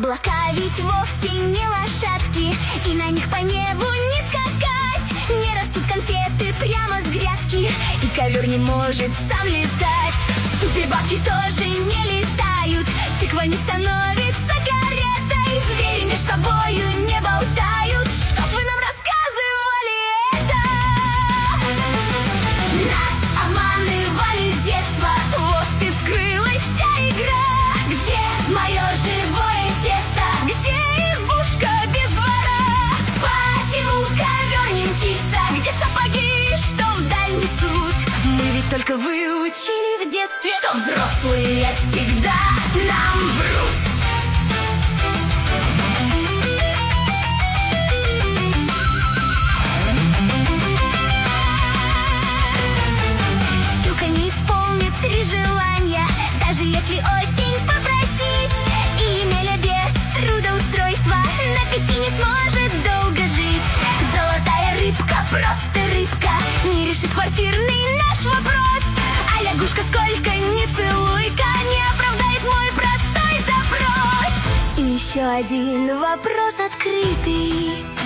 Облака ведь вовсе не лошадки, и на них по небу не скакать. Не растут конфеты прямо с грядки, и ковер не может сам летать. В ступе бабки тоже не летают, тыква не становится каретой, звери между собою не болтают. Что ж вы нам рассказывали это? Нас обманывали с детства, вот и вскрылась вся игра. Где мое живое тесто? Где избушка без двора? Почему ковер не мчится? Где сапоги, что вдаль несут? Мы ведь только выучили в детстве, что взрослые всегда нам врут. Щука не исполнит 3 желания, даже если очень попросить. И Емеля без трудоустройства на печи не сможет долго жить. Золотая рыбка, просто рыбка, не решит квартирный наш вопрос. А лягушка, сколько ни целуй-ка, не оправдает мой простой запрос. И еще один вопрос открытый: